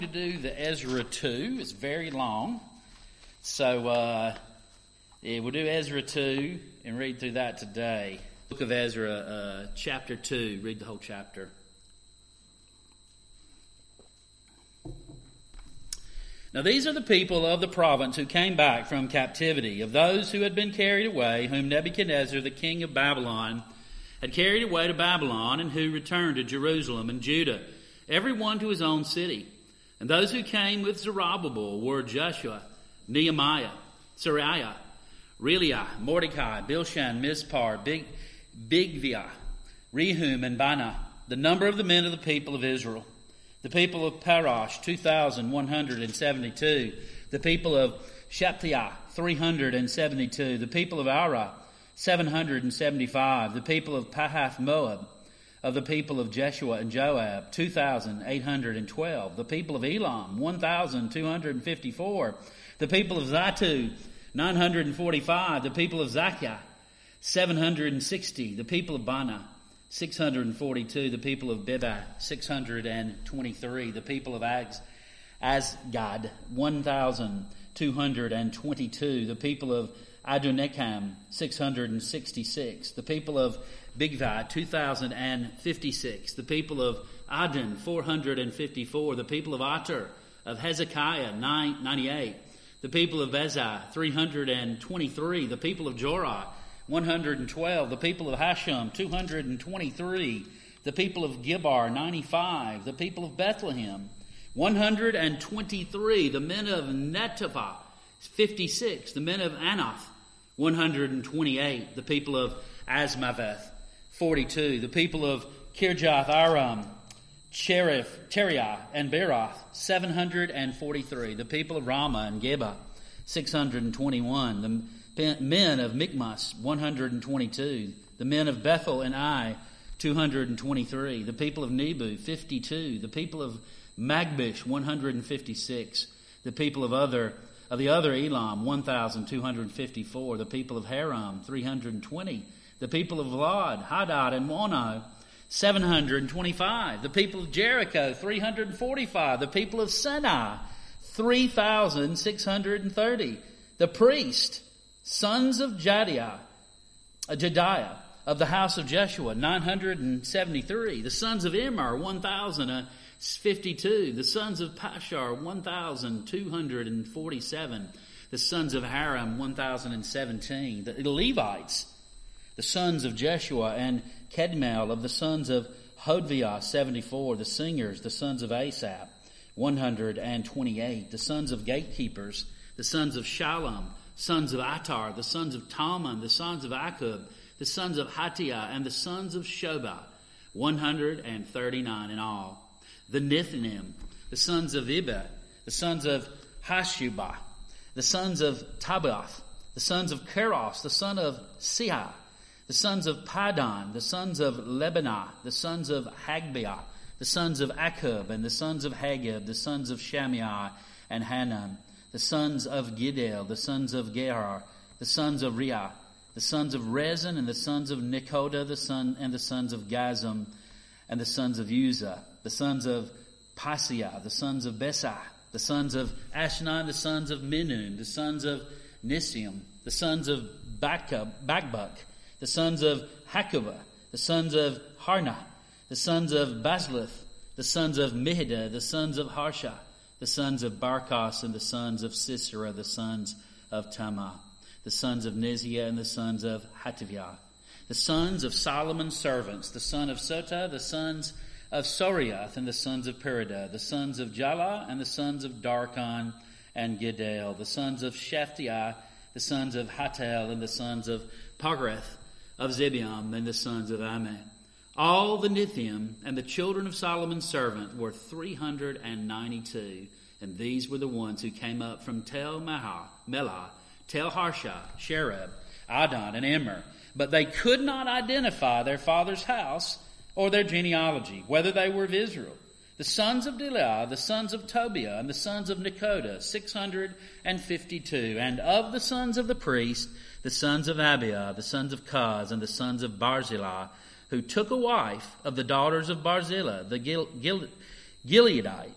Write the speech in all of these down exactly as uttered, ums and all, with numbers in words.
To do the Ezra two. It's very long. So uh, yeah, we'll do Ezra two and read through that today. Book of Ezra, uh, chapter two. Read the whole chapter. Now these are the people of the province who came back from captivity, of those who had been carried away, whom Nebuchadnezzar, the king of Babylon, had carried away to Babylon, and who returned to Jerusalem and Judah, every one to his own city. And those who came with Zerubbabel were Joshua, Nehemiah, Sariah, Reliah, Mordecai, Bilshan, Mispar, Big, Bigvia, Rehum, and Baanah, the number of the men of the people of Israel. The people of Parash, two thousand one hundred seventy-two. The people of Shephatiah, three hundred seventy-two. The people of Arah, seven hundred seventy-five. The people of Pahath Moab, of the people of Jeshua and Joab, two thousand eight hundred twelve. The people of Elam, one thousand two hundred fifty-four. The people of Zatu, nine hundred forty-five. The people of Zakiah, seven hundred sixty. The people of Baanah, six hundred forty-two. The people of Beba, six hundred twenty-three. The people of Az- Azgad, one thousand two hundred twenty-two. The people of Adonekam, six hundred sixty-six. The people of Bigvai, two thousand fifty-six. The people of Adon, four hundred fifty-four. The people of Ater, of Hezekiah, ninety-eight. The people of Bezai, three hundred twenty-three. The people of Jorah, one hundred twelve. The people of Hashem, two hundred twenty-three. The people of Gibbar, ninety-five. The people of Bethlehem, one hundred twenty-three. The men of Netopha, fifty-six. The men of Anath, one hundred twenty-eight. The people of Asmaveth, forty-two. The people of Kirjath Aram, Cherith, Teriah, and Beroth, seven hundred forty-three. The people of Ramah and Geba, six hundred twenty-one. The men of Michmas, one hundred twenty-two. The men of Bethel and Ai, two hundred twenty-three. The people of Nebu, fifty-two. The people of Magbish, one hundred fifty-six. The people of other of the other Elam, one thousand two hundred fifty-four. The people of Haram, three hundred twenty. The people of Lod, Hadad, and Mono, seven hundred twenty-five. The people of Jericho, three hundred forty-five. The people of Sinai, three thousand six hundred thirty. The priest, sons of Jediah, uh, Jediah, of the house of Jeshua, nine hundred seventy-three. The sons of Immer, one thousand fifty-two. The sons of Pashar, one thousand two hundred forty-seven. The sons of Haram, one thousand seventeen. The Levites, the sons of Jeshua and Kedmel, of the sons of Hodviah, seventy-four. The singers, the sons of Asaph, one hundred twenty-eight. The sons of gatekeepers, the sons of Shalom, sons of Attar, the sons of Talmon, the sons of Akub, the sons of Hatiah, and the sons of Shobah, one hundred thirty-nine in all. The Nethinim, the sons of Ibah, the sons of Hashubah, the sons of Tabath, the sons of Keros, the son of Siah, the sons of Padon, the sons of Lebanah, the sons of Hagbiah, the sons of Akub, and the sons of Hagib, the sons of Shammai and Hanan, the sons of Giddel, the sons of Gerar, the sons of Riah, the sons of Rezin, and the sons of Nekoda, the son and the sons of Gazam, and the sons of Uzzah, the sons of Pasiah, the sons of Besah, the sons of Ashnan, the sons of Minun, the sons of Nisim, the sons of Bakbuk, the sons of Hakubah, the sons of Harnah, the sons of Bazlith, the sons of Mihida, the sons of Harsha, the sons of Barkos, and the sons of Sisera, the sons of Tamah, the sons of Niziah, and the sons of Hativiah, the sons of Solomon's servants, the son of Sota, the sons of Soriath, and the sons of Perida, the sons of Jala, and the sons of Darkon and Giddel, the sons of Shephatiah, the sons of Hatel, and the sons of Pagareth, of Zibiam, and the sons of Ammon. All the Nithium and the children of Solomon's servant were three hundred ninety-two, and these were the ones who came up from Tel Melah, Melah, Tel Harsha, Shereb, Adon, and Immer. But they could not identify their father's house or their genealogy, whether they were of Israel. The sons of Deliah, the sons of Tobiah, and the sons of Nekoda, six hundred fifty-two. And of the sons of the priest, the sons of Abiah, the sons of Kaz, and the sons of Barzillai, who took a wife of the daughters of Barzillai, the Gil- Gil- Gileadite,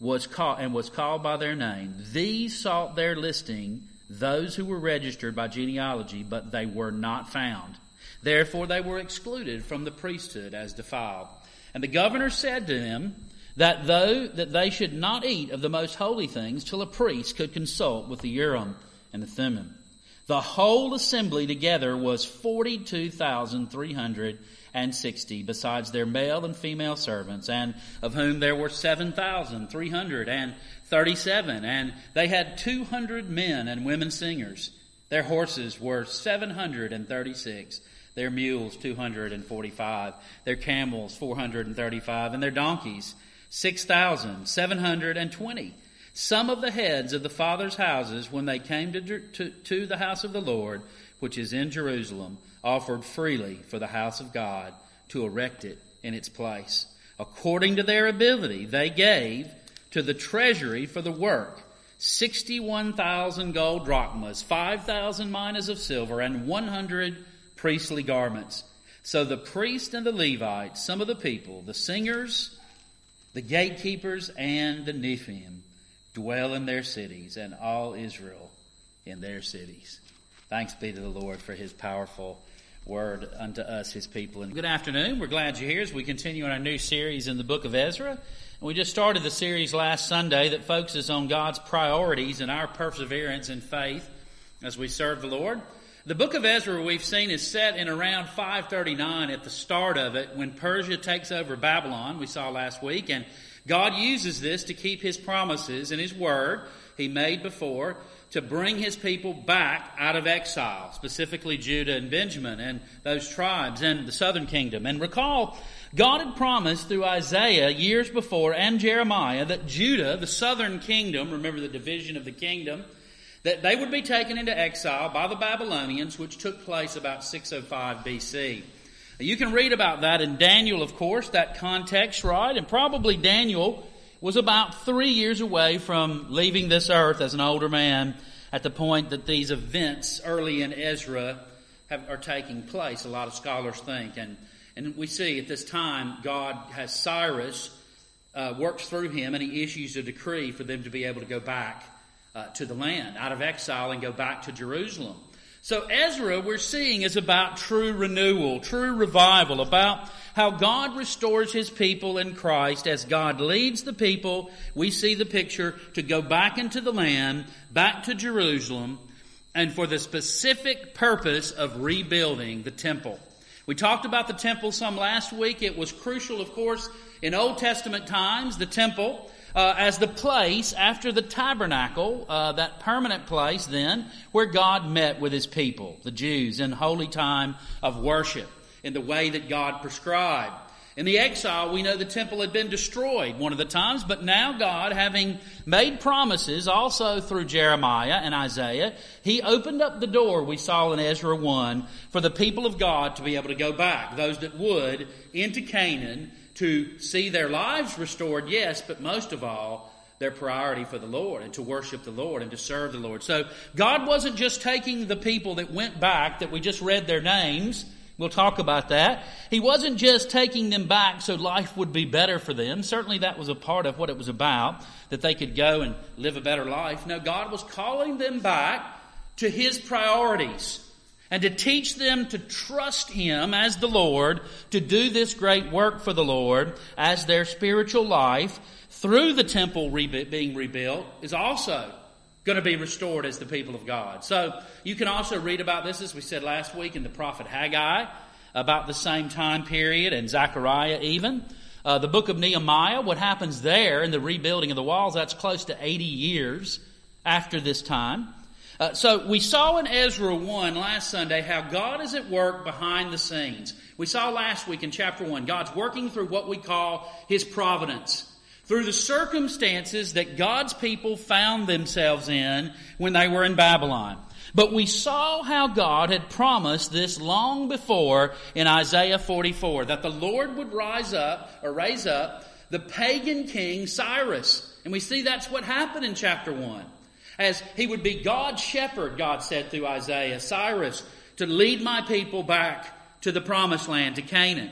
was called and was called by their name. These sought their listing, those who were registered by genealogy, but they were not found. Therefore they were excluded from the priesthood as defiled. And the governor said to them that though that they should not eat of the most holy things till a priest could consult with the Urim and the Thummim. The whole assembly together was forty-two thousand three hundred sixty, besides their male and female servants, and of whom there were seven thousand three hundred thirty-seven, and they had two hundred men and women singers. Their horses were seven hundred thirty-six, their mules two hundred forty-five, their camels four hundred thirty-five, and their donkeys six thousand seven hundred twenty. Some of the heads of the fathers' houses, when they came to, to, to the house of the Lord, which is in Jerusalem, offered freely for the house of God to erect it in its place. According to their ability, they gave to the treasury for the work sixty-one thousand gold drachmas, five thousand minas of silver, and one hundred priestly garments. So the priests and the Levites, some of the people, the singers, the gatekeepers, and the Nephim, dwell in their cities, and all Israel in their cities. Thanks be to the Lord for His powerful word unto us, His people. And good afternoon. We're glad you're here as we continue in our new series in the book of Ezra. And we just started the series last Sunday that focuses on God's priorities and our perseverance in faith as we serve the Lord. The book of Ezra, we've seen, is set in around five thirty-nine at the start of it, when Persia takes over Babylon, we saw last week. And God uses this to keep His promises and His word He made before to bring His people back out of exile, specifically Judah and Benjamin and those tribes and the southern kingdom. And recall, God had promised through Isaiah years before and Jeremiah that Judah, the southern kingdom, remember the division of the kingdom, that they would be taken into exile by the Babylonians, which took place about six oh five B C. You can read about that in Daniel, of course, that context, right? And probably Daniel was about three years away from leaving this earth as an older man at the point that these events early in Ezra have, are taking place, a lot of scholars think. And, and we see at this time God has Cyrus, uh, works through him, and he issues a decree for them to be able to go back uh, to the land, out of exile, and go back to Jerusalem. So Ezra, we're seeing, is about true renewal, true revival, about how God restores His people in Christ as God leads the people. We see the picture to go back into the land, back to Jerusalem, and for the specific purpose of rebuilding the temple. We talked about the temple some last week. It was crucial, of course, in Old Testament times, the temple, Uh, as the place after the tabernacle, uh, that permanent place then, where God met with His people, the Jews, in holy time of worship, in the way that God prescribed. In the exile, we know the temple had been destroyed one of the times, but now God, having made promises also through Jeremiah and Isaiah, He opened up the door, we saw in Ezra one, for the people of God to be able to go back, those that would, into Canaan, to see their lives restored, yes, but most of all, their priority for the Lord, and to worship the Lord and to serve the Lord. So God wasn't just taking the people that went back, that we just read their names. We'll talk about that. He wasn't just taking them back so life would be better for them. Certainly that was a part of what it was about, that they could go and live a better life. No, God was calling them back to His priorities, and to teach them to trust Him as the Lord, to do this great work for the Lord as their spiritual life through the temple re- being rebuilt is also going to be restored as the people of God. So you can also read about this, as we said last week, in the prophet Haggai, about the same time period, and Zechariah even. Uh, the book of Nehemiah, what happens there in the rebuilding of the walls, that's close to eighty years after this time. Uh, so we saw in Ezra one last Sunday how God is at work behind the scenes. We saw last week in chapter one, God's working through what we call His providence, through the circumstances that God's people found themselves in when they were in Babylon. But we saw how God had promised this long before in Isaiah forty-four, that the Lord would rise up, or raise up, the pagan king Cyrus. And we see that's what happened in chapter one. As he would be God's shepherd, God said through Isaiah, Cyrus, to lead my people back to the promised land, to Canaan.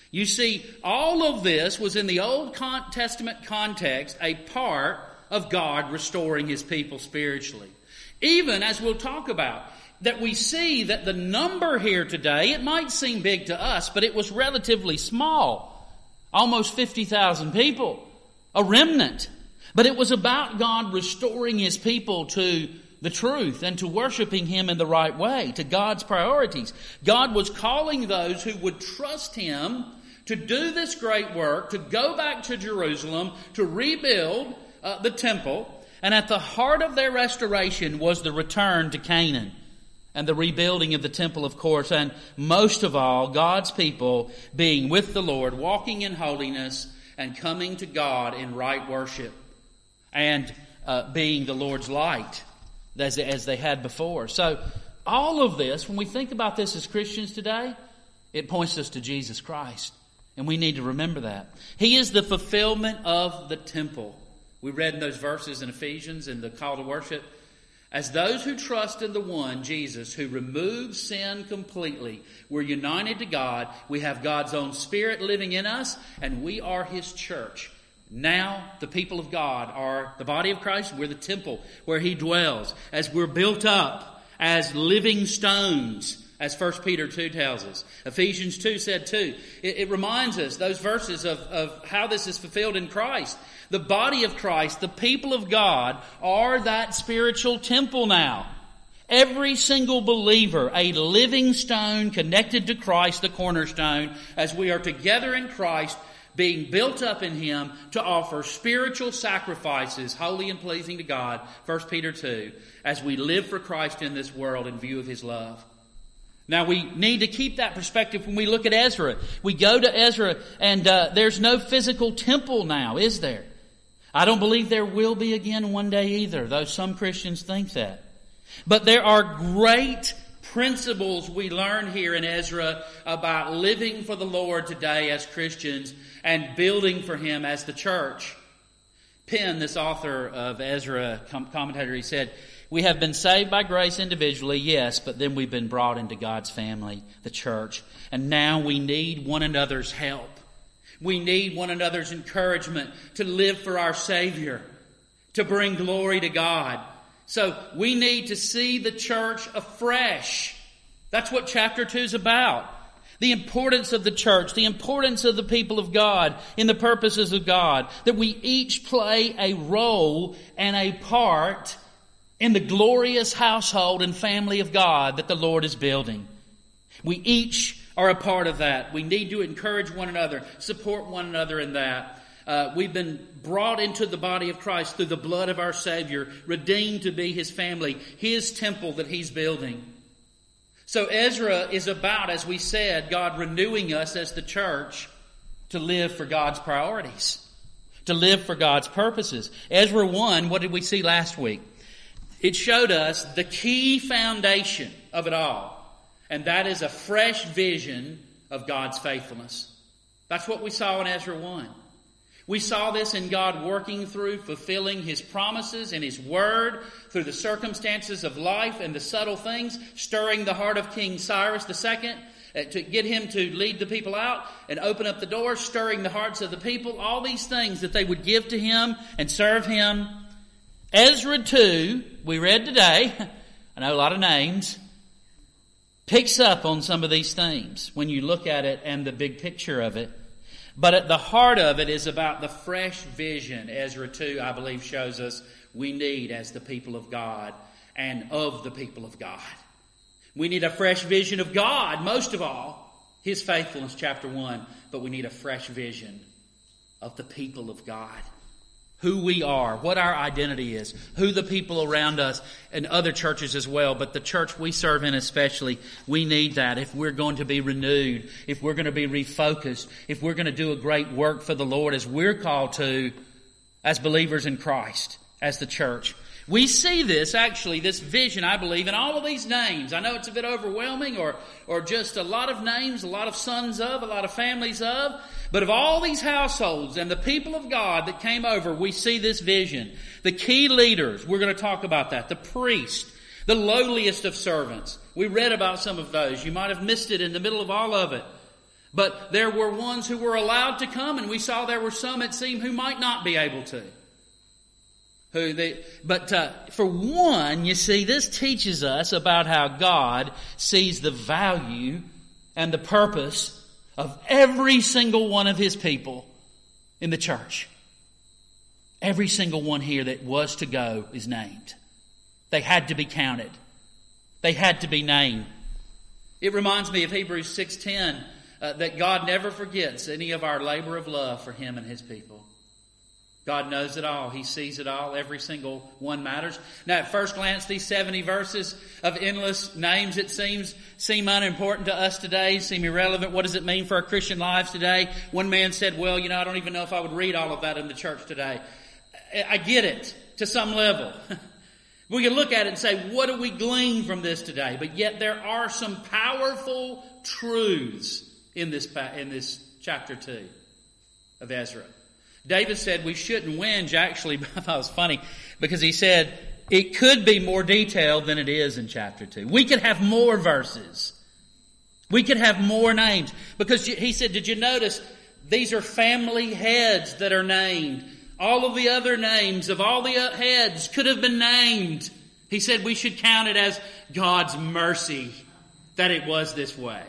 You see, all of this was in the Old Testament context a part of God restoring His people spiritually. Even as we'll talk about, that we see that the number here today, it might seem big to us, but it was relatively small. Almost fifty thousand people. A remnant. But it was about God restoring His people to the truth and to worshiping Him in the right way, to God's priorities. God was calling those who would trust Him to do this great work, to go back to Jerusalem, to rebuild uh, the temple. And at the heart of their restoration was the return to Canaan and the rebuilding of the temple, of course. And most of all, God's people being with the Lord, walking in holiness and coming to God in right worship and uh, being the Lord's light as, as they had before. So all of this, when we think about this as Christians today, it points us to Jesus Christ. And we need to remember that. He is the fulfillment of the temple. We read in those verses in Ephesians in the call to worship. As those who trust in the one, Jesus, who removes sin completely, we're united to God. We have God's own Spirit living in us, and we are His church. Now, the people of God are the body of Christ. We're the temple where He dwells. As we're built up as living stones, as First Peter two tells us. Ephesians two said too. It, it reminds us, those verses, of, of how this is fulfilled in Christ. The body of Christ, the people of God, are that spiritual temple now. Every single believer, a living stone connected to Christ, the cornerstone, as we are together in Christ, being built up in Him to offer spiritual sacrifices, holy and pleasing to God, First Peter two, as we live for Christ in this world in view of His love. Now, we need to keep that perspective when we look at Ezra. We go to Ezra, and uh, there's no physical temple now, is there? I don't believe there will be again one day either, though some Christians think that. But there are great principles we learn here in Ezra about living for the Lord today as Christians and building for Him as the church. Penn, this author of Ezra commentator, he said, "We have been saved by grace individually, yes, but then we've been brought into God's family, the church. And now we need one another's help. We need one another's encouragement to live for our Savior, to bring glory to God. So we need to see the church afresh." That's what chapter two is about. The importance of the church, the importance of the people of God in the purposes of God, that we each play a role and a part in the glorious household and family of God that the Lord is building. We each are a part of that. We need to encourage one another, support one another in that. Uh, we've been brought into the body of Christ through the blood of our Savior, redeemed to be His family, His temple that He's building. So Ezra is about, as we said, God renewing us as the church to live for God's priorities, to live for God's purposes. Ezra one, what did we see last week? It showed us the key foundation of it all. And that is a fresh vision of God's faithfulness. That's what we saw in Ezra one. We saw this in God working through, fulfilling His promises and His word through the circumstances of life and the subtle things, stirring the heart of King Cyrus the Second to get him to lead the people out and open up the doors, stirring the hearts of the people, all these things that they would give to him and serve him. Ezra two, we read today, I know a lot of names, picks up on some of these themes when you look at it and the big picture of it. But at the heart of it is about the fresh vision Ezra two, I believe, shows us we need as the people of God and of the people of God. We need a fresh vision of God, most of all, His faithfulness, chapter one. But we need a fresh vision of the people of God. Who we are, what our identity is, who the people around us and other churches as well, but the church we serve in especially, we need that if we're going to be renewed, if we're going to be refocused, if we're going to do a great work for the Lord as we're called to as believers in Christ, as the church. We see this, actually, this vision, I believe, in all of these names. I know it's a bit overwhelming or, or just a lot of names, a lot of sons of, a lot of families of. But of all these households and the people of God that came over, we see this vision. The key leaders, we're going to talk about that. The priest, the lowliest of servants. We read about some of those. You might have missed it in the middle of all of it. But there were ones who were allowed to come, and we saw there were some, it seemed, who might not be able to. Who they, but uh, for one, you see, this teaches us about how God sees the value and the purpose of every single one of His people in the church. Every single one here that was to go is named. They had to be counted. They had to be named. It reminds me of Hebrews six ten, uh, that God never forgets any of our labor of love for Him and His people. God knows it all. He sees it all. Every single one matters. Now, at first glance, these seventy verses of endless names, it seems, seem unimportant to us today, seem irrelevant. What does it mean for our Christian lives today? One man said, well, you know, I don't even know if I would read all of that in the church today. I get it to some level. We can look at it and say, what do we glean from this today? But yet there are some powerful truths in this, in this chapter two of Ezra. David said we shouldn't whinge, actually. I thought it was funny because he said it could be more detailed than it is in chapter two. We could have more verses. We could have more names. Because he said, did you notice these are family heads that are named? All of the other names of all the heads could have been named. He said we should count it as God's mercy that it was this way.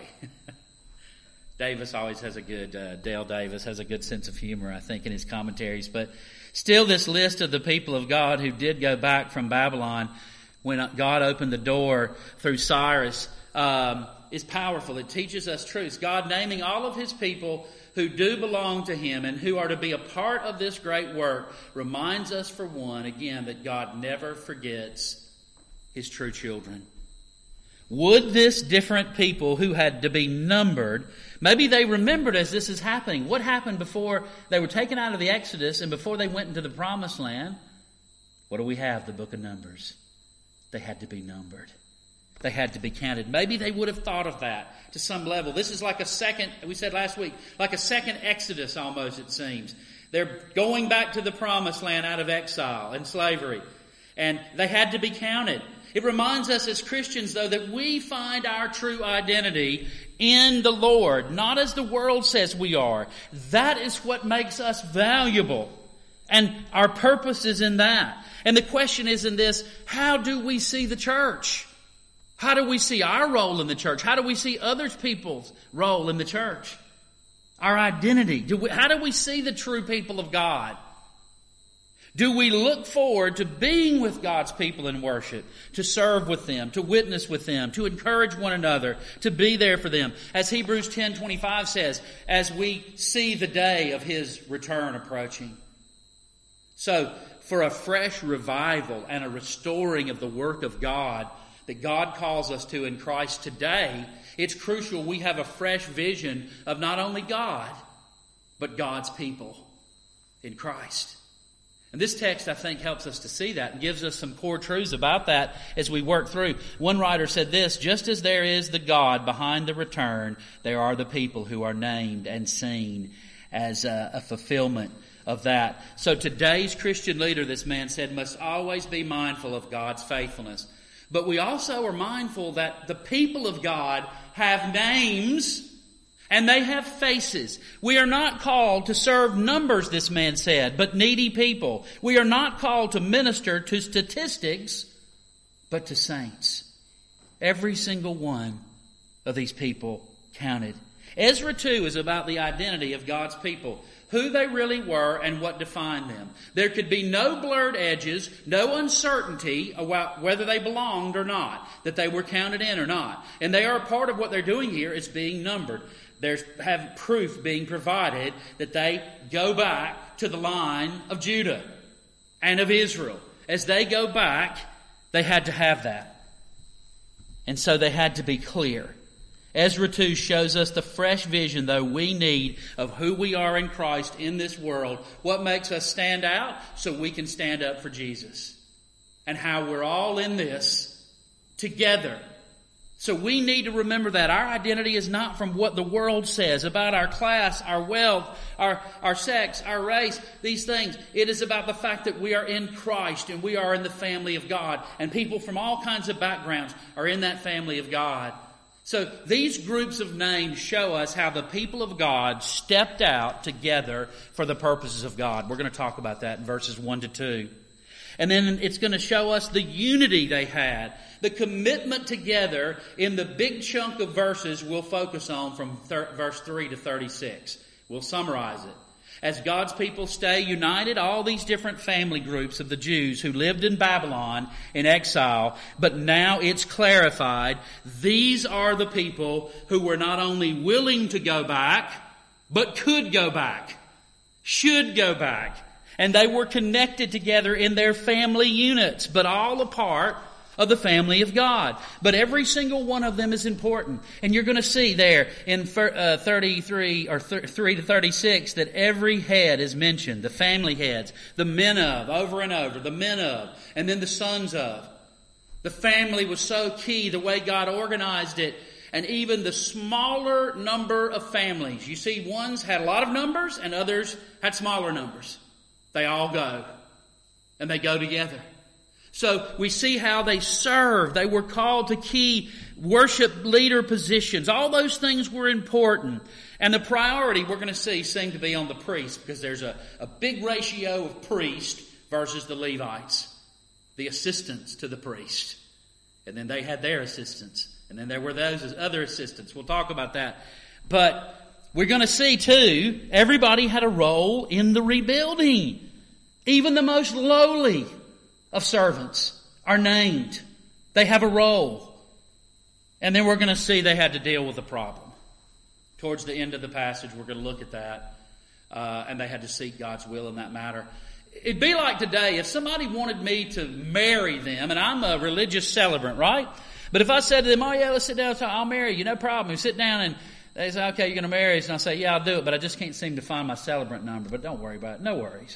Davis always has a good, uh, Dale Davis has a good sense of humor, I think, in his commentaries. But still, this list of the people of God who did go back from Babylon when God opened the door through Cyrus um, is powerful. It teaches us truths. God naming all of His people who do belong to Him and who are to be a part of this great work reminds us, for one, again, that God never forgets His true children. Would this different people who had to be numbered, maybe they remembered as this is happening, what happened before they were taken out of the Exodus and before they went into the Promised Land? What do we have? The book of Numbers. They had to be numbered. They had to be counted. Maybe they would have thought of that to some level. This is like a second, we said last week, like a second Exodus almost, it seems. They're going back to the Promised Land out of exile and slavery. And they had to be counted. It reminds us as Christians, though, that we find our true identity in the Lord, not as the world says we are. That is what makes us valuable. And our purpose is in that. And the question is in this, how do we see the church? How do we see our role in the church? How do we see other people's role in the church? Our identity. Do we, how do we see the true people of God? Do we look forward to being with God's people in worship, to serve with them, to witness with them, to encourage one another, to be there for them? As Hebrews ten twenty-five says, as we see the day of His return approaching. So, for a fresh revival and a restoring of the work of God that God calls us to in Christ today, it's crucial we have a fresh vision of not only God, but God's people in Christ. And this text, I think, helps us to see that and gives us some core truths about that as we work through. One writer said this, just as there is the God behind the return, there are the people who are named and seen as a, a fulfillment of that. So today's Christian leader, this man said, must always be mindful of God's faithfulness. But we also are mindful that the people of God have names and they have faces. We are not called to serve numbers, this man said, but needy people. We are not called to minister to statistics, but to saints. Every single one of these people counted. Ezra two is about the identity of God's people, who they really were and what defined them. There could be no blurred edges, no uncertainty about whether they belonged or not, that they were counted in or not. And they are a part of what they're doing here is being numbered. There's have proof being provided that they go back to the line of Judah and of Israel. As they go back, they had to have that. And so they had to be clear. Ezra two shows us the fresh vision, though, we need of who we are in Christ in this world. What makes us stand out so we can stand up for Jesus. And how we're all in this together. So we need to remember that our identity is not from what the world says about our class, our wealth, our, our sex, our race, these things. It is about the fact that we are in Christ and we are in the family of God. And people from all kinds of backgrounds are in that family of God. So these groups of names show us how the people of God stepped out together for the purposes of God. We're going to talk about that in verses one to two. And then it's going to show us the unity they had, the commitment together in the big chunk of verses we'll focus on from thir- verse three to thirty-six. We'll summarize it. As God's people stay united, all these different family groups of the Jews who lived in Babylon in exile, but now it's clarified, these are the people who were not only willing to go back, but could go back, should go back. And they were connected together in their family units, but all a part of the family of God. But every single one of them is important. And you're going to see there in thirty-three or three to thirty-six that every head is mentioned. The family heads, the men of, over and over, the men of, and then the sons of. The family was so key, the way God organized it. And even the smaller number of families. You see, ones had a lot of numbers and others had smaller numbers. They all go. And they go together. So we see how they serve. They were called to key worship leader positions. All those things were important. And the priority we're going to see seemed to be on the priests, because there's a, a big ratio of priest versus the Levites. The assistants to the priest. And then they had their assistants. And then there were those as other assistants. We'll talk about that. But we're going to see too, everybody had a role in the rebuilding. Even the most lowly of servants are named. They have a role. And then we're going to see they had to deal with a problem. Towards the end of the passage, we're going to look at that. Uh, and they had to seek God's will in that matter. It'd be like today, if somebody wanted me to marry them, and I'm a religious celebrant, right? But if I said to them, oh yeah, let's sit down and talk, I'll marry you, no problem. We sit down and they say, okay, you're going to marry us. And I say, yeah, I'll do it, but I just can't seem to find my celebrant number. But don't worry about it. No worries.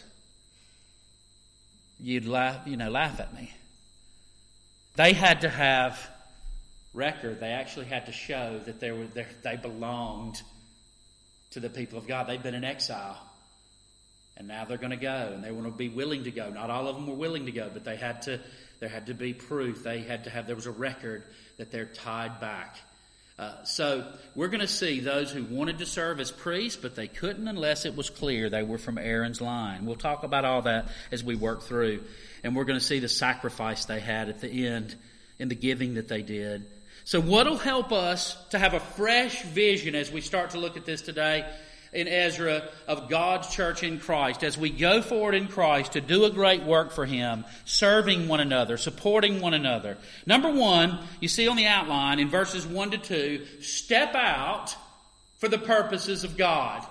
You'd laugh, you know, laugh at me. They had to have record. They actually had to show that they were there, they belonged to the people of God. They'd been in exile. And now they're going to go, and they want to be willing to go. Not all of them were willing to go, but they had to, there had to be proof. They had to have, there was a record that they're tied back. Uh, so we're going to see those who wanted to serve as priests, but they couldn't unless it was clear they were from Aaron's line. We'll talk about all that as we work through. And we're going to see the sacrifice they had at the end and the giving that they did. So what will help us to have a fresh vision as we start to look at this today in Ezra of God's church in Christ, as we go forward in Christ to do a great work for Him, serving one another, supporting one another. Number one, you see on the outline in verses one to two, step out for the purposes of God.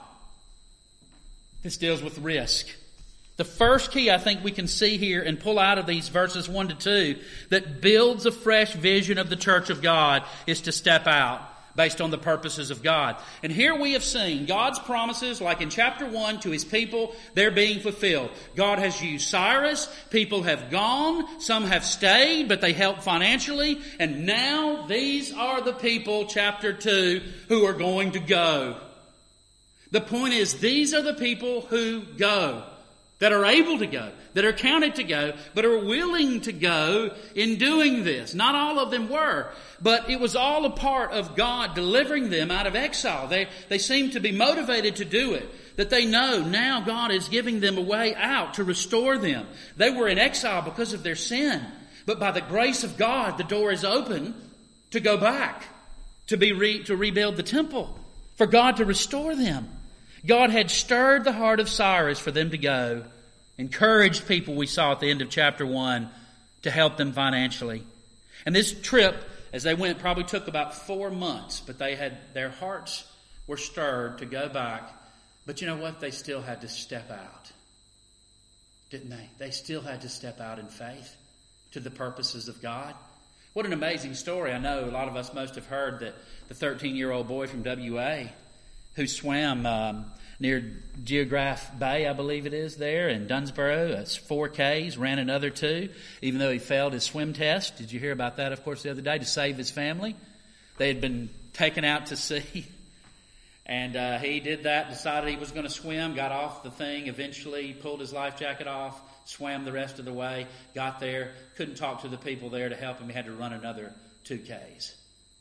This deals with risk. The first key I think we can see here and pull out of these verses one to two that builds a fresh vision of the church of God is to step out based on the purposes of God. And here we have seen God's promises, like in chapter one, to His people, they're being fulfilled. God has used Cyrus. People have gone. Some have stayed, but they helped financially. And now these are the people, chapter two, who are going to go. The point is, these are the people who go, that are able to go, that are counted to go, but are willing to go in doing this. Not all of them were, but it was all a part of God delivering them out of exile. They, they seem to be motivated to do it, that they know now God is giving them a way out to restore them. They were in exile because of their sin, but by the grace of God, the door is open to go back, to be re, to rebuild the temple, for God to restore them. God had stirred the heart of Cyrus for them to go, encouraged people we saw at the end of chapter one to help them financially. And this trip, as they went, probably took about four months, but they had, their hearts were stirred to go back. But you know what? They still had to step out, didn't they? They still had to step out in faith to the purposes of God. What an amazing story. I know a lot of us most have heard that the thirteen-year-old boy from W A who swam um, near Geograph Bay, I believe it is, there in Dunsboro. It's four Ks, ran another two, even though he failed his swim test. Did you hear about that, of course, the other day, to save his family? They had been taken out to sea, and uh, he did that, decided he was going to swim, got off the thing, eventually pulled his life jacket off, swam the rest of the way, got there, couldn't talk to the people there to help him. He had to run another two Ks.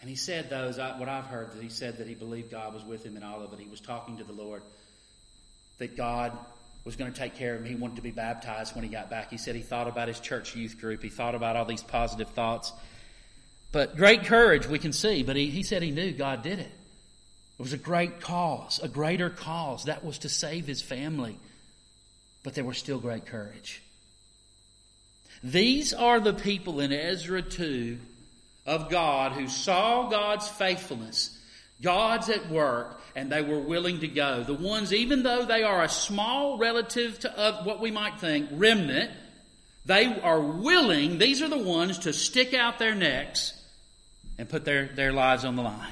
And he said those, what I've heard, that he said that he believed God was with him in all of it. He was talking to the Lord, that God was going to take care of him. He wanted to be baptized when he got back. He said he thought about his church youth group. He thought about all these positive thoughts. But great courage we can see. But he, he said he knew God did it. It was a great cause, a greater cause. That was to save his family. But there was still great courage. These are the people in Ezra two of God who saw God's faithfulness. God's at work, and they were willing to go. The ones, even though they are a small relative to uh, what we might think, remnant, they are willing, these are the ones to stick out their necks and put their, their lives on the line.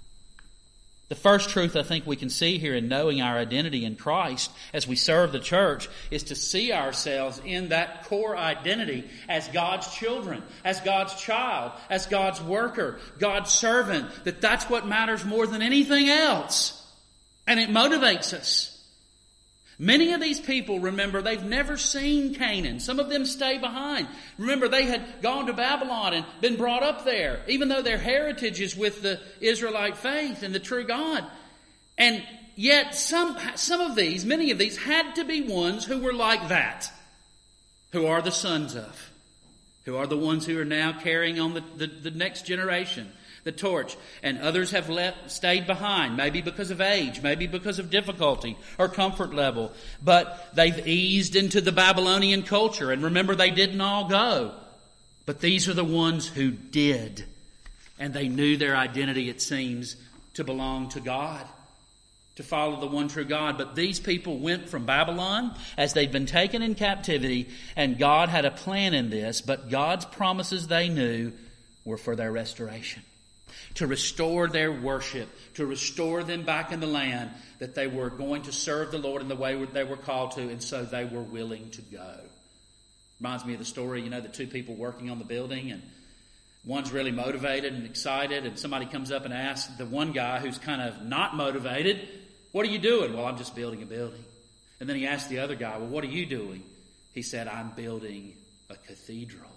The first truth I think we can see here in knowing our identity in Christ as we serve the church is to see ourselves in that core identity as God's children, as God's child, as God's worker, God's servant, that that's what matters more than anything else. And it motivates us. Many of these people, remember, they've never seen Canaan. Some of them stay behind. Remember, they had gone to Babylon and been brought up there, even though their heritage is with the Israelite faith and the true God. And yet some, some of these, many of these, had to be ones who were like that, who are the sons of, who are the ones who are now carrying on the, the, the next generation, the torch. And others have left, stayed behind, maybe because of age, maybe because of difficulty or comfort level. But they've eased into the Babylonian culture. And remember, they didn't all go. But these are the ones who did. And they knew their identity, it seems, to belong to God, to follow the one true God. But these people went from Babylon as they'd been taken in captivity, and God had a plan in this, but God's promises, they knew, were for their restoration. To restore their worship, to restore them back in the land, that they were going to serve the Lord in the way they were called to, and so they were willing to go. Reminds me of the story, you know, the two people working on the building, and one's really motivated and excited, and somebody comes up and asks the one guy who's kind of not motivated, "What are you doing?" "Well, I'm just building a building." And then he asked the other guy, "Well, what are you doing?" He said, "I'm building a cathedral."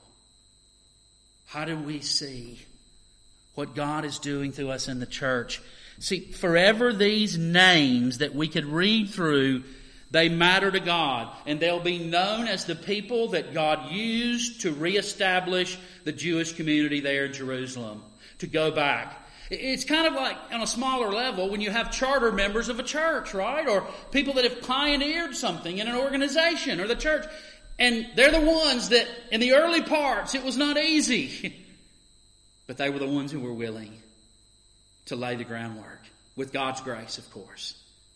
How do we see what God is doing through us in the church? See, forever these names that we could read through, they matter to God, and they'll be known as the people that God used to reestablish the Jewish community there in Jerusalem, to go back. It's kind of like on a smaller level when you have charter members of a church, right? Or people that have pioneered something in an organization or the church. And they're the ones that in the early parts it was not easy. But they were the ones who were willing to lay the groundwork, with God's grace, of course.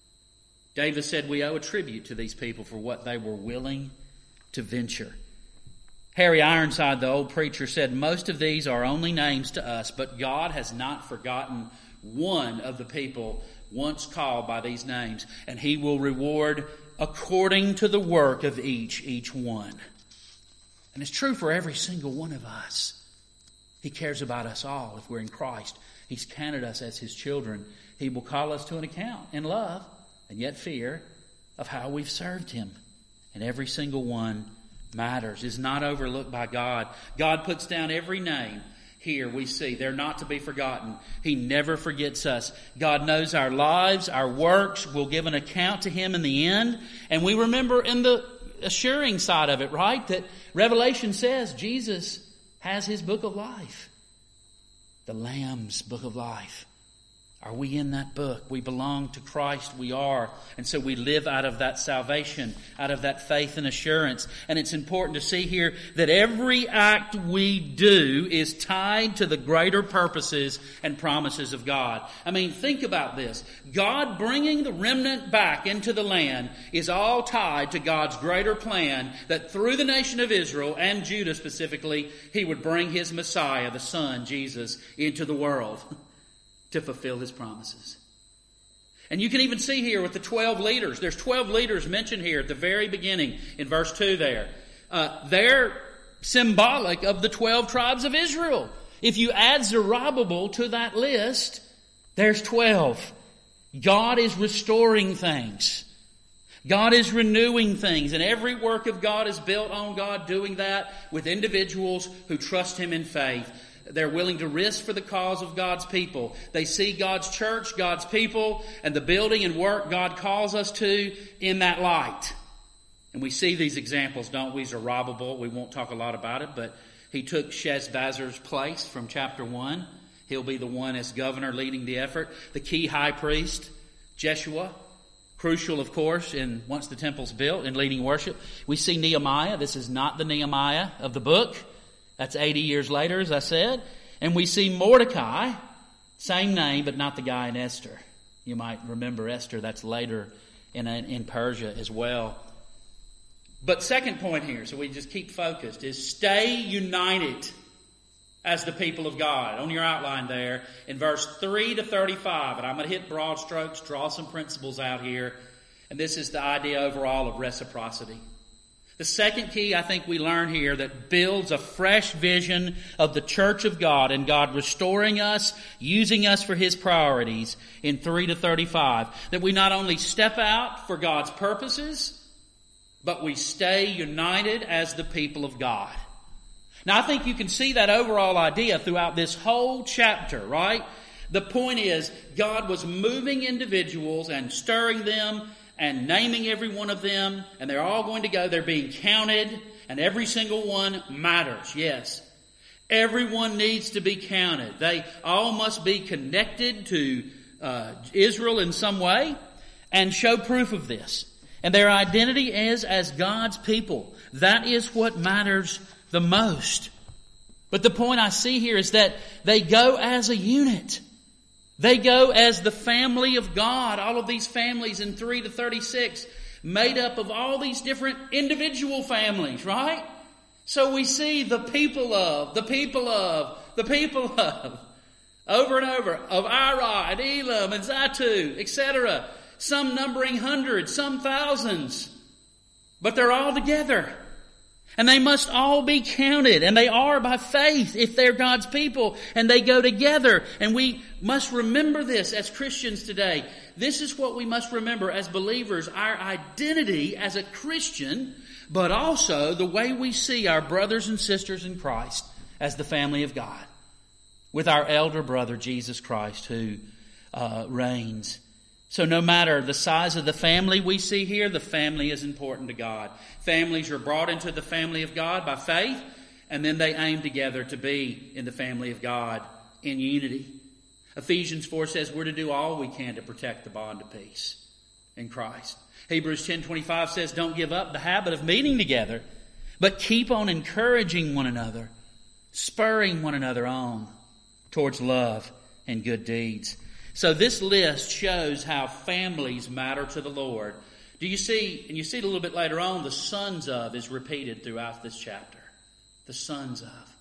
David said we owe a tribute to these people for what they were willing to venture. Harry Ironside, the old preacher, said most of these are only names to us, but God has not forgotten one of the people once called by these names, and He will reward according to the work of each, each one. And it's true for every single one of us. He cares about us all if we're in Christ. He's counted us as His children. He will call us to an account in love and yet fear of how we've served Him. And every single one matters, is not overlooked by God. God puts down every name. Here we see they're not to be forgotten. He never forgets us. God knows our lives, our works. We'll give an account to Him in the end. And we remember in the assuring side of it, right, that Revelation says Jesus has His book of life. The Lamb's book of life. Are we in that book? We belong to Christ. We are. And so we live out of that salvation, out of that faith and assurance. And it's important to see here that every act we do is tied to the greater purposes and promises of God. I mean, think about this. God bringing the remnant back into the land is all tied to God's greater plan that through the nation of Israel and Judah specifically, He would bring His Messiah, the Son, Jesus, into the world to fulfill His promises. And you can even see here with the twelve leaders. There's twelve leaders mentioned here at the very beginning in verse two there. Uh, they're symbolic of the twelve tribes of Israel. If you add Zerubbabel to that list, there's twelve. God is restoring things. God is renewing things. And every work of God is built on God doing that with individuals who trust Him in faith. They're willing to risk for the cause of God's people. They see God's church, God's people, and the building and work God calls us to in that light. And we see these examples, don't we? Zerubbabel, we won't talk a lot about it, but he took Sheshbazzar's place from chapter one. He'll be the one as governor leading the effort. The key high priest, Jeshua, crucial, of course, in once the temple's built in leading worship. We see Nehemiah. This is not the Nehemiah of the book. That's eighty years later, as I said. And we see Mordecai, same name, but not the guy in Esther. You might remember Esther. That's later in, in Persia as well. But second point here, so we just keep focused, is stay united as the people of God. On your outline there, in verse three to thirty-five, and I'm going to hit broad strokes, draw some principles out here, and this is the idea overall of reciprocity. The second key I think we learn here that builds a fresh vision of the church of God and God restoring us, using us for His priorities in three to thirty-five, that we not only step out for God's purposes, but we stay united as the people of God. Now, I think you can see that overall idea throughout this whole chapter, right? The point is, God was moving individuals and stirring them and naming every one of them, and they're all going to go. They're being counted, and every single one matters, yes. Everyone needs to be counted. They all must be connected to uh, Israel in some way and show proof of this. And their identity is as God's people. That is what matters the most. But the point I see here is that they go as a unit. They go as the family of God. All of these families in three to thirty-six made up of all these different individual families, right? So we see the people of, the people of, the people of, over and over, of Ira and Elam and Zatu, et cetera. Some numbering hundreds, some thousands. But they're all together. And they must all be counted. And they are by faith if they're God's people. And they go together. And we must remember this as Christians today. This is what we must remember as believers. Our identity as a Christian, but also the way we see our brothers and sisters in Christ as the family of God. With our elder brother, Jesus Christ, who uh, reigns. So no matter the size of the family we see here, the family is important to God. Families are brought into the family of God by faith, and then they aim together to be in the family of God in unity. Ephesians four says we're to do all we can to protect the bond of peace in Christ. Hebrews ten twenty-five says don't give up the habit of meeting together, but keep on encouraging one another, spurring one another on towards love and good deeds. So this list shows how families matter to the Lord. Do you see, and you see it a little bit later on, the sons of is repeated throughout this chapter. The sons of.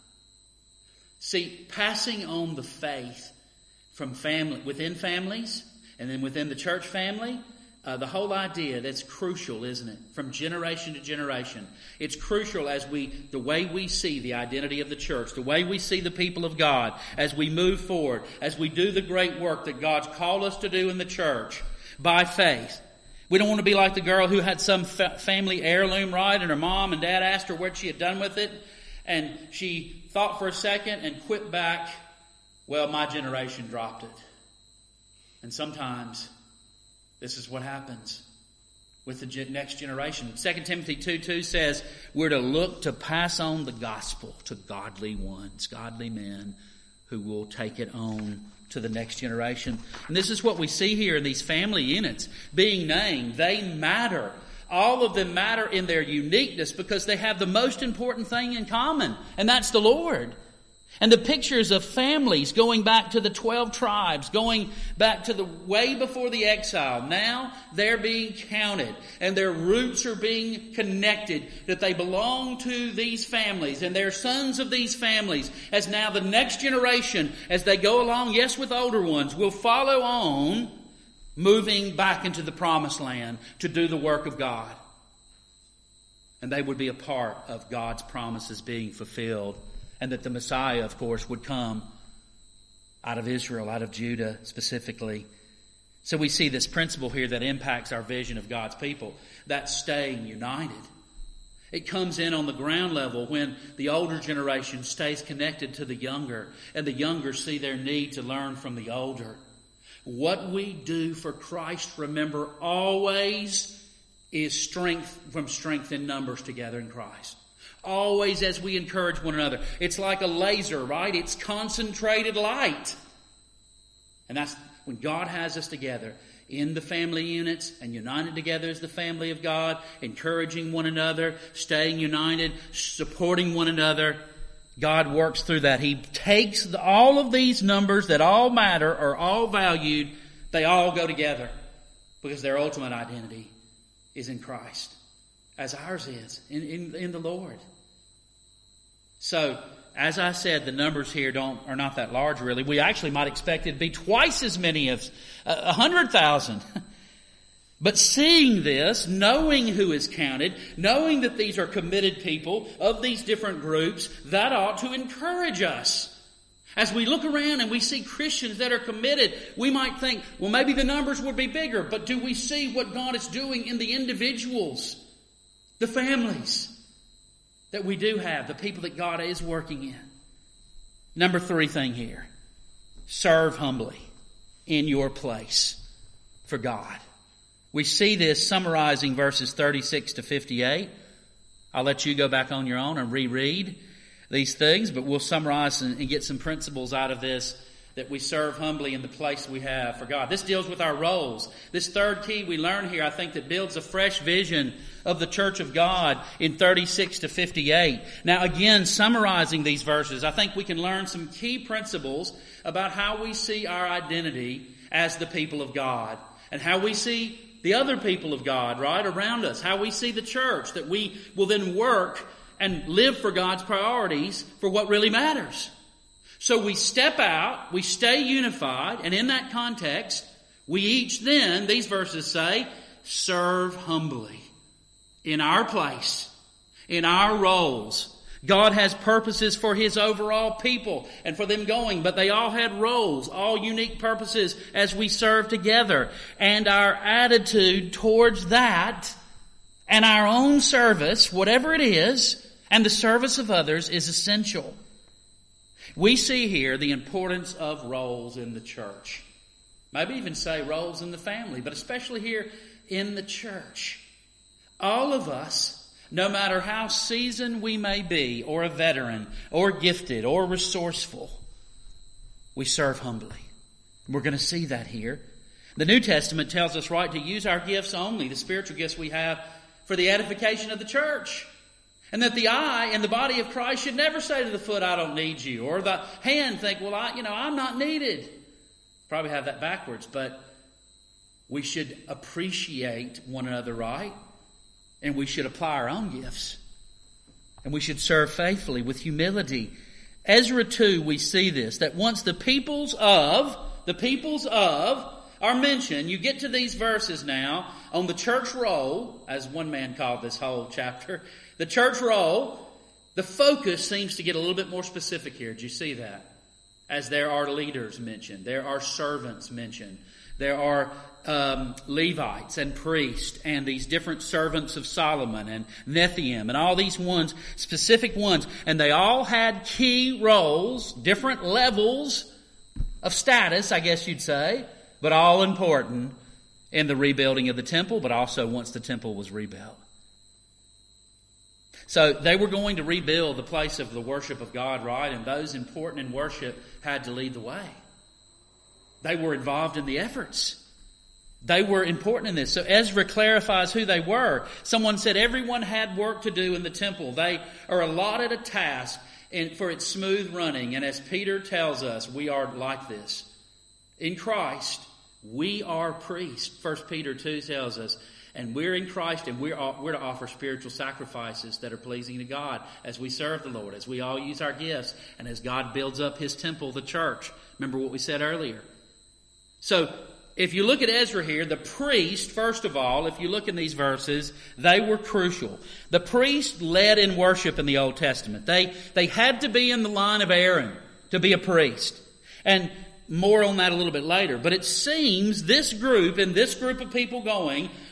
See, passing on the faith from family, within families, and then within the church family, uh, the whole idea, that's crucial, isn't it? From generation to generation. It's crucial as we, the way we see the identity of the church, the way we see the people of God, as we move forward, as we do the great work that God's called us to do in the church, by faith. We don't want to be like the girl who had some fa- family heirloom, right? And her mom and dad asked her what she had done with it. And she thought for a second and quit back, well, my generation dropped it. And sometimes this is what happens with the next generation. Second Timothy two two says we're to look to pass on the gospel to godly ones, godly men who will take it on to the next generation. And this is what we see here in these family units being named. They matter. All of them matter in their uniqueness because they have the most important thing in common, and that's the Lord. And the pictures of families going back to the twelve tribes, going back to the way before the exile. Now they're being counted and their roots are being connected, that they belong to these families and they're sons of these families. As now the next generation, as they go along, yes, with older ones, will follow on, moving back into the promised land to do the work of God. And they would be a part of God's promises being fulfilled. And that the Messiah, of course, would come out of Israel, out of Judah specifically. So we see this principle here that impacts our vision of God's people. That's staying united. It comes in on the ground level when the older generation stays connected to the younger, and the younger see their need to learn from the older. What we do for Christ, remember, always is strength from strength in numbers together in Christ. Always as we encourage one another. It's like a laser, right? It's concentrated light. And that's when God has us together in the family units and united together as the family of God, encouraging one another, staying united, supporting one another. God works through that. He takes the, all of these numbers that all matter, are all valued, they all go together because their ultimate identity is in Christ, as ours is, in, in, in the Lord. So, as I said, the numbers here don't are not that large, really. We actually might expect it to be twice as many as a hundred thousand. But seeing this, knowing who is counted, knowing that these are committed people of these different groups, that ought to encourage us. As we look around and we see Christians that are committed, we might think, well, maybe the numbers would be bigger. But do we see what God is doing in the individuals, the families that we do have, the people that God is working in? Number three thing here, serve humbly in your place for God. We see this summarizing verses thirty-six to fifty-eight. I'll let you go back on your own and reread these things, but we'll summarize and, and get some principles out of this, that we serve humbly in the place we have for God. This deals with our roles. This third key we learn here, I think, that builds a fresh vision of the church of God in thirty-six to fifty-eight. Now, again, summarizing these verses, I think we can learn some key principles about how we see our identity as the people of God and how we see the other people of God, right, around us, how we see the church, that we will then work and live for God's priorities for what really matters. So we step out, we stay unified, and in that context, we each then, these verses say, serve humbly in our place, in our roles. God has purposes for His overall people and for them going, but they all had roles, all unique purposes as we serve together. And our attitude towards that and our own service, whatever it is, and the service of others is essential. We see here the importance of roles in the church. Maybe even say roles in the family, but especially here in the church. All of us, no matter how seasoned we may be, or a veteran, or gifted, or resourceful, we serve humbly. We're going to see that here. The New Testament tells us, right, to use our gifts only, the spiritual gifts we have, for the edification of the church. And that the eye in the body of Christ should never say to the foot, I don't need you. Or the hand think, well, I, you know, I'm not needed. Probably have that backwards, but we should appreciate one another, right? And we should apply our own gifts. And we should serve faithfully with humility. Ezra two, we see this, that once the peoples of, the peoples of are mentioned, you get to these verses now on the church roll, as one man called this whole chapter, the church roll, the focus seems to get a little bit more specific here. Did you see that? As there are leaders mentioned, there are servants mentioned, there are um, Levites and priests and these different servants of Solomon and Nethium and all these ones, specific ones, and they all had key roles, different levels of status, I guess you'd say, but all important in the rebuilding of the temple, but also once the temple was rebuilt. So they were going to rebuild the place of the worship of God, right? And those important in worship had to lead the way. They were involved in the efforts. They were important in this. So Ezra clarifies who they were. Someone said everyone had work to do in the temple. They are allotted a task for its smooth running. And as Peter tells us, we are like this. In Christ, we are priests. First Peter two tells us. And we're in Christ, and we're, we're to offer spiritual sacrifices that are pleasing to God as we serve the Lord, as we all use our gifts, and as God builds up His temple, the church. Remember what we said earlier. So, if you look at Ezra here, the priest, first of all, if you look in these verses, they were crucial. The priest led in worship in the Old Testament. They, they had to be in the line of Aaron to be a priest. And more on that a little bit later. But it seems this group and this group of people going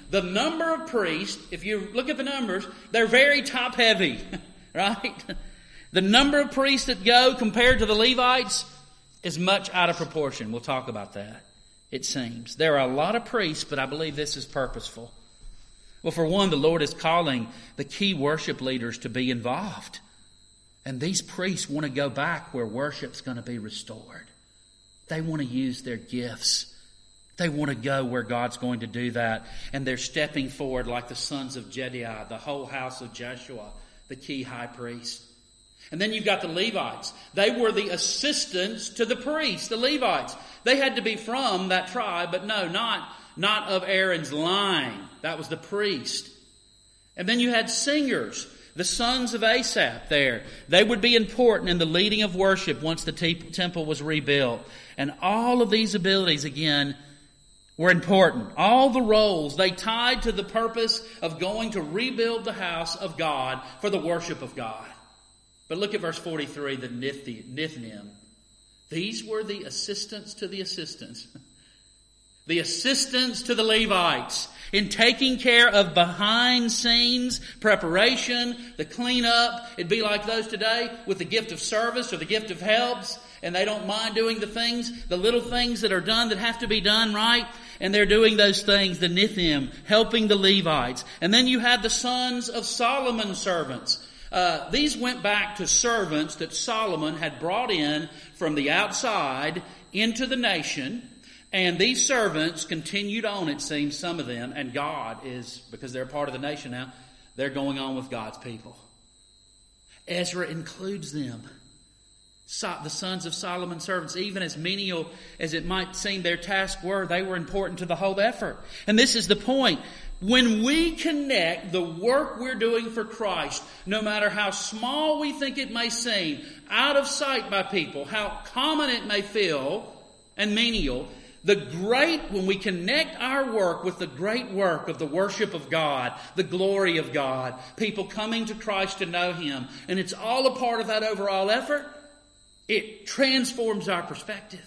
The number of priests, if you look at the numbers, they're very top heavy, right? The number of priests that go compared to the Levites is much out of proportion. We'll talk about that, it seems. There are a lot of priests, but I believe this is purposeful. Well, for one, the Lord is calling the key worship leaders to be involved. And these priests want to go back where worship's going to be restored. They want to use their gifts. They want to go where God's going to do that. And they're stepping forward like the sons of Jediah, the whole house of Jeshua, the key high priest. And then you've got the Levites. They were the assistants to the priests, the Levites. They had to be from that tribe, but no, not, not of Aaron's line. That was the priest. And then you had singers, the sons of Asaph there. They would be important in the leading of worship once the te- temple was rebuilt. And all of these abilities, again, were important. All the roles, they tied to the purpose of going to rebuild the house of God for the worship of God. But look at verse forty-three, the Nithnim. These were the assistants to the assistants. The assistants to the Levites in taking care of behind scenes preparation, the cleanup. It'd be like those today with the gift of service or the gift of helps. And they don't mind doing the things, the little things that are done that have to be done, right? And they're doing those things, the Nithnim, helping the Levites. And then you had the sons of Solomon's servants. Uh, these went back to servants that Solomon had brought in from the outside into the nation. And these servants continued on, it seems, some of them. And God is, because they're part of the nation now, they're going on with God's people. Ezra includes them. So, the sons of Solomon's servants, even as menial as it might seem their tasks were, they were important to the whole effort. And this is the point. When we connect the work we're doing for Christ, no matter how small we think it may seem, out of sight by people, how common it may feel and menial, the great, when we connect our work with the great work of the worship of God, the glory of God, people coming to Christ to know Him, and it's all a part of that overall effort, it transforms our perspective.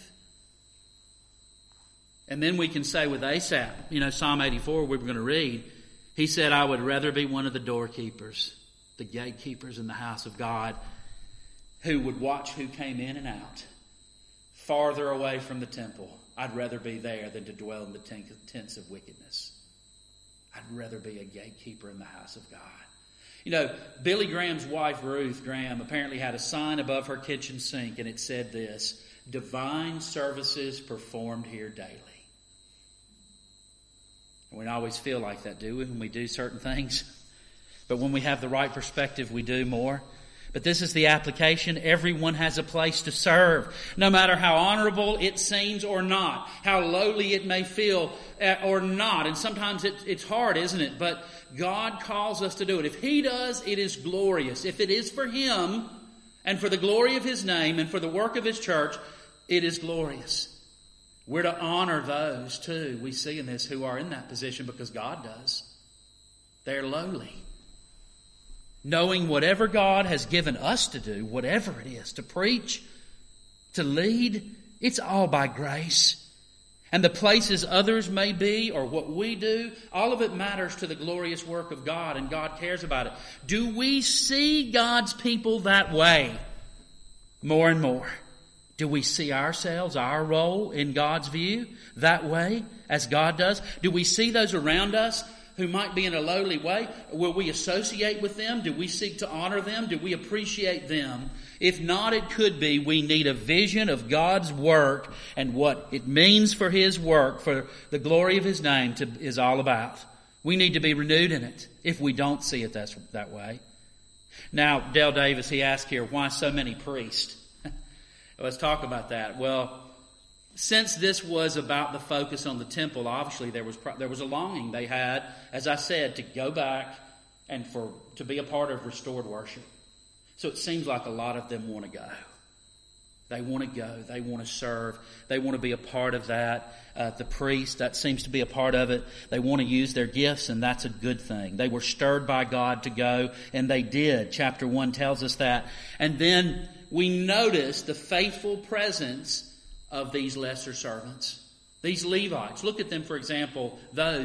And then we can say with Asaph, you know, Psalm eighty-four we were going to read, he said, I would rather be one of the doorkeepers, the gatekeepers in the house of God, who would watch who came in and out, farther away from the temple. I'd rather be there than to dwell in the tents of wickedness. I'd rather be a gatekeeper in the house of God. You know, Billy Graham's wife, Ruth Graham, apparently had a sign above her kitchen sink, and it said this, divine services performed here daily. And we don't always feel like that, do we, when we do certain things? But when we have the right perspective, we do more. But this is the application. Everyone has a place to serve, no matter how honorable it seems or not, how lowly it may feel or not. And sometimes it, it's hard, isn't it? But God calls us to do it. If He does, it is glorious. If it is for Him and for the glory of His name and for the work of His church, it is glorious. We're to honor those, too, we see in this, who are in that position because God does. They're lowly. Knowing whatever God has given us to do, whatever it is, to preach, to lead, it's all by grace. And the places others may be or what we do, all of it matters to the glorious work of God, and God cares about it. Do we see God's people that way more and more? Do we see ourselves, our role in God's view that way as God does? Do we see those around us who might be in a lowly way? Will we associate with them? Do we seek to honor them? Do we appreciate them? If not, it could be we need a vision of God's work and what it means for His work, for the glory of His name to, is all about. We need to be renewed in it if we don't see it that, that way. Now, Dale Davis, he asked here, why so many priests? Let's talk about that. Well, since this was about the focus on the temple, obviously there was there was a longing they had, as I said, to go back and for to be a part of restored worship. So it seems like a lot of them want to go. They want to go. They want to serve. They want to be a part of that. Uh, the priest, that seems to be a part of it. They want to use their gifts, and that's a good thing. They were stirred by God to go, and they did. Chapter one tells us that. And then we notice the faithful presence of these lesser servants. These Levites. Look at them, for example, those.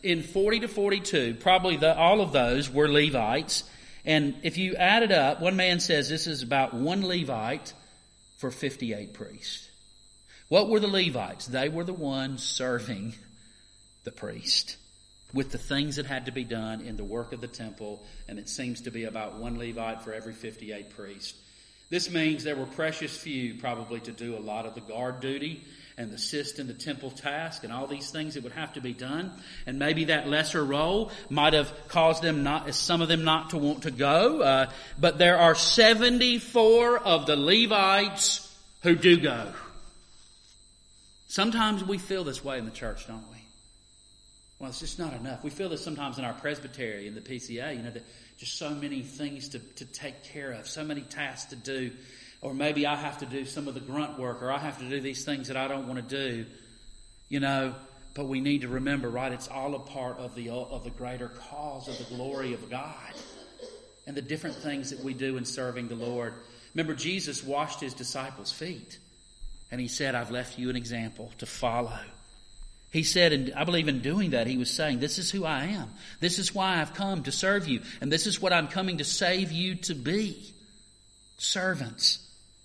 in forty to forty-two, probably the, all of those were Levites. And if you add it up, one man says this is about one Levite for fifty-eight priests. What were the Levites? They were the ones serving the priest with the things that had to be done in the work of the temple, and it seems to be about one Levite for every fifty-eight priests. This means there were precious few probably to do a lot of the guard duty and assist in the temple task and all these things that would have to be done. And maybe that lesser role might have caused them not, some of them not to want to go. Uh, but there are seventy-four of the Levites who do go. Sometimes we feel this way in the church, don't we? Well, it's just not enough. We feel this sometimes in our presbytery, in the P C A, you know, that just so many things to, to take care of, so many tasks to do. Or maybe I have to do some of the grunt work, or I have to do these things that I don't want to do. You know, but we need to remember, right, it's all a part of the of the greater cause of the glory of God and the different things that we do in serving the Lord. Remember, Jesus washed his disciples' feet, and he said, I've left you an example to follow. He said, and I believe in doing that, he was saying, this is who I am. This is why I've come to serve you. And this is what I'm coming to save you to be. Servants.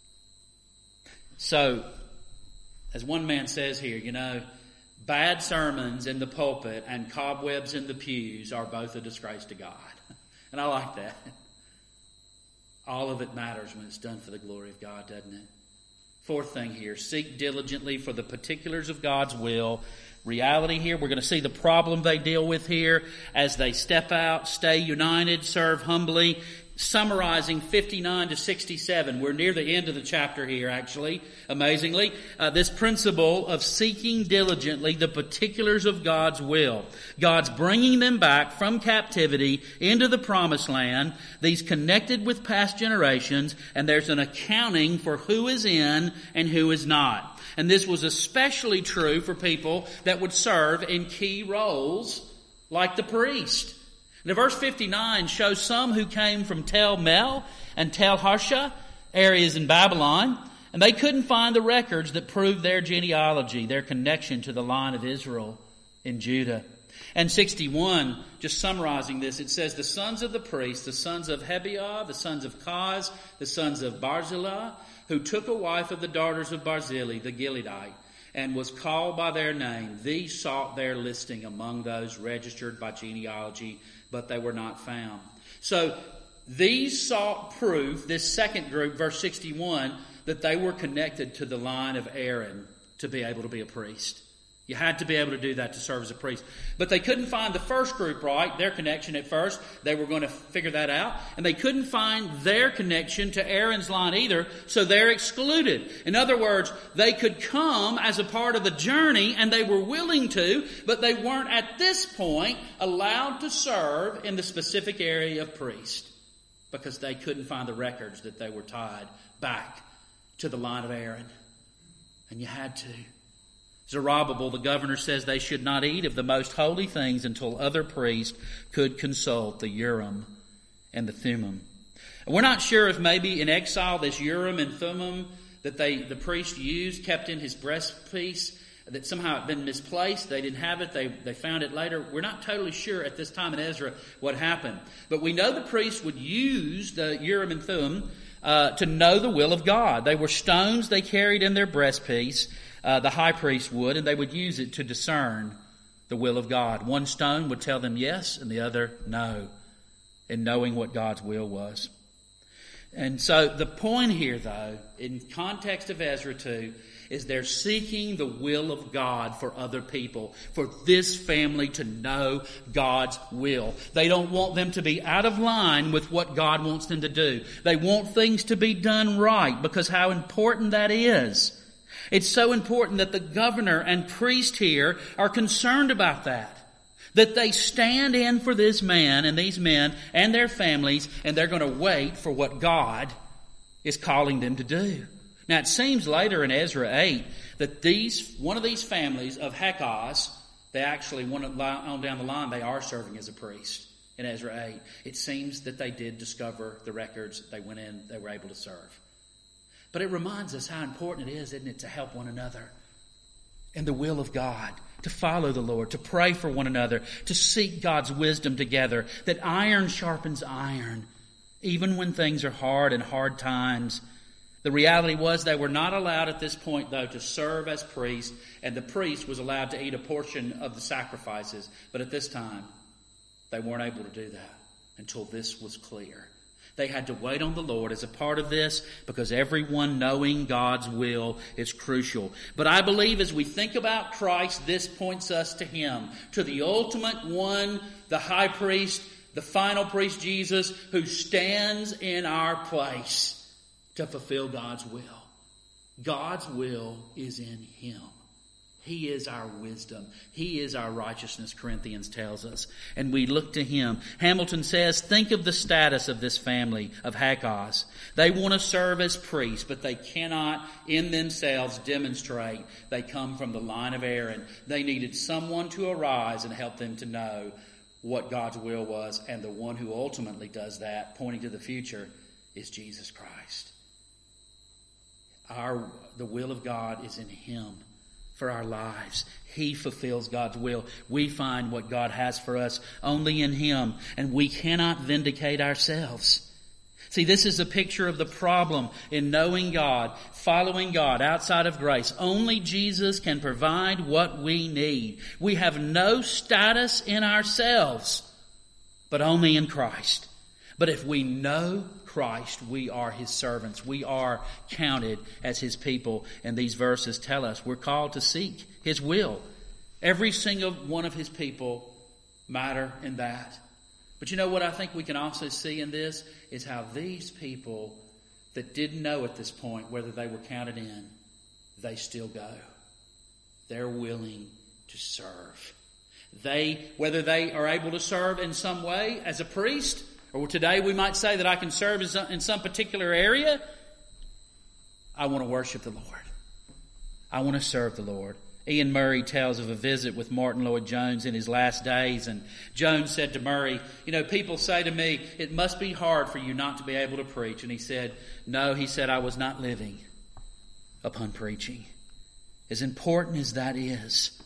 So, as one man says here, you know, bad sermons in the pulpit and cobwebs in the pews are both a disgrace to God. And I like that. All of it matters when it's done for the glory of God, doesn't it? Fourth thing here, seek diligently for the particulars of God's will. Reality here, we're going to see the problem they deal with here as they step out, stay united, serve humbly. Summarizing fifty-nine to sixty-seven. We're near the end of the chapter here, actually, amazingly. Uh, this principle of seeking diligently the particulars of God's will. God's bringing them back from captivity into the promised land. These connected with past generations, and there's an accounting for who is in and who is not. And this was especially true for people that would serve in key roles like the priest. Now, verse fifty-nine shows some who came from Tel Mel and Tel Harsha, areas in Babylon, and they couldn't find the records that proved their genealogy, their connection to the line of Israel in Judah. And sixty-one, just summarizing this, it says, the sons of the priests, the sons of Hebiah, the sons of Kaz, the sons of Barzillai, who took a wife of the daughters of Barzillai, the Gileadite, and was called by their name. These sought their listing among those registered by genealogy, but they were not found. So these sought proof, this second group, verse sixty-one, that they were connected to the line of Aaron to be able to be a priest. You had to be able to do that to serve as a priest. But they couldn't find the first group right, their connection at first. They were going to figure that out. And they couldn't find their connection to Aaron's line either, so they're excluded. In other words, they could come as a part of the journey, and they were willing to, but they weren't at this point allowed to serve in the specific area of priest because they couldn't find the records that they were tied back to the line of Aaron. And you had to. Zerubbabel, the governor, says they should not eat of the most holy things until other priests could consult the Urim and the Thummim. And we're not sure if maybe in exile this Urim and Thummim that they the priest used, kept in his breastpiece, that somehow it had been misplaced. They didn't have it. They, they found it later. We're not totally sure at this time in Ezra what happened. But we know the priest would use the Urim and Thummim uh, to know the will of God. They were stones they carried in their breastpiece. Uh, the high priest would, and they would use it to discern the will of God. One stone would tell them yes, and the other no, in knowing what God's will was. And so the point here, though, in context of Ezra two, is they're seeking the will of God for other people, for this family to know God's will. They don't want them to be out of line with what God wants them to do. They want things to be done right, because how important that is. It's so important that the governor and priest here are concerned about that. That they stand in for this man and these men and their families, and they're going to wait for what God is calling them to do. Now, it seems later in Ezra eight that these one of these families of Hekaz, they actually, one on down the line, they are serving as a priest in Ezra eight. It seems that they did discover the records. They went in, they were able to serve. But it reminds us how important it is, isn't it, to help one another. and the will of God, to follow the Lord, to pray for one another, to seek God's wisdom together, that iron sharpens iron, even when things are hard and hard times. The reality was they were not allowed at this point, though, to serve as priests, and the priest was allowed to eat a portion of the sacrifices. But at this time, they weren't able to do that until this was clear. They had to wait on the Lord as a part of this, because everyone knowing God's will is crucial. But I believe as we think about Christ, this points us to Him, to the ultimate one, the high priest, the final priest Jesus, who stands in our place to fulfill God's will. God's will is in Him. He is our wisdom. He is our righteousness, Corinthians tells us. And we look to Him. Hamilton says, think of the status of this family of Hakos. They want to serve as priests, but they cannot in themselves demonstrate they come from the line of Aaron. They needed someone to arise and help them to know what God's will was. And the one who ultimately does that, pointing to the future, is Jesus Christ. Our, the will of God is in Him for our lives. He fulfills God's will. We find what God has for us only in Him, and we cannot vindicate ourselves. See, this is a picture of the problem in knowing God, following God outside of grace. Only Jesus can provide what we need. We have no status in ourselves, but only in Christ. But if we know Christ, we are His servants. We are counted as His people. And these verses tell us we're called to seek His will. Every single one of His people matter in that. But you know what I think we can also see in this is how these people that didn't know at this point whether they were counted in, they still go. They're willing to serve. They, whether they are able to serve in some way as a priest, or today we might say that I can serve in some particular area. I want to worship the Lord. I want to serve the Lord. Ian Murray tells of a visit with Martin Lloyd-Jones in his last days. And Jones said to Murray, you know, people say to me, it must be hard for you not to be able to preach. And he said, no, he said, I was not living upon preaching. As important as that is,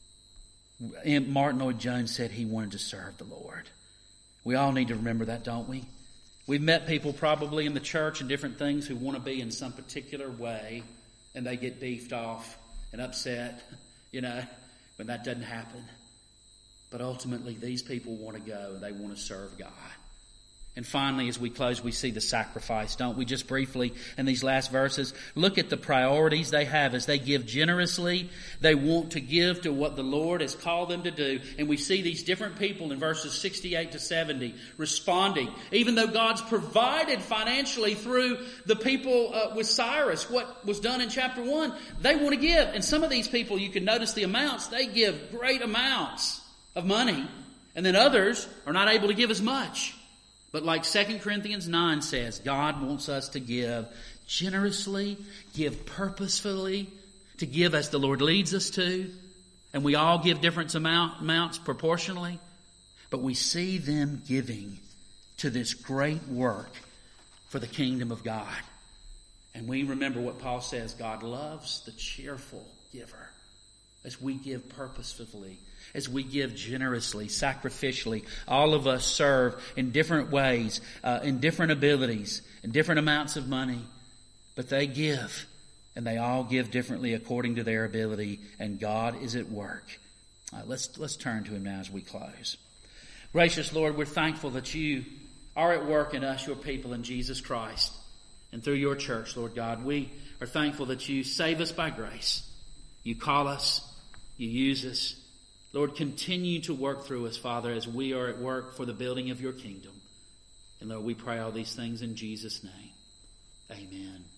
Martin Lloyd-Jones said he wanted to serve the Lord. We all need to remember that, don't we? We've met people probably in the church and different things who want to be in some particular way, and they get beefed off and upset, you know, when that doesn't happen. But ultimately, these people want to go and they want to serve God. And finally, as we close, we see the sacrifice, don't we? Just briefly in these last verses, look at the priorities they have as they give generously. They want to give to what the Lord has called them to do. And we see these different people in verses sixty-eight to seventy responding. Even though God's provided financially through the people uh, with Cyrus, what was done in chapter one, they want to give. And some of these people, you can notice the amounts, they give great amounts of money. And then others are not able to give as much. But like Second Corinthians nine says, God wants us to give generously, give purposefully, to give as the Lord leads us to. And we all give different amount, amounts proportionally. But we see them giving to this great work for the kingdom of God. And we remember what Paul says, God loves the cheerful giver. As we give purposefully, as we give generously, sacrificially, all of us serve in different ways, uh, in different abilities, in different amounts of money. But they give, and they all give differently according to their ability, and God is at work. Uh, let's let's turn to Him now as we close. Gracious Lord, we're thankful that You are at work in us, Your people, in Jesus Christ, and through Your church, Lord God. We are thankful that You save us by grace. You call us, You use us. Lord, continue to work through us, Father, as we are at work for the building of Your kingdom. And Lord, we pray all these things in Jesus' name. Amen.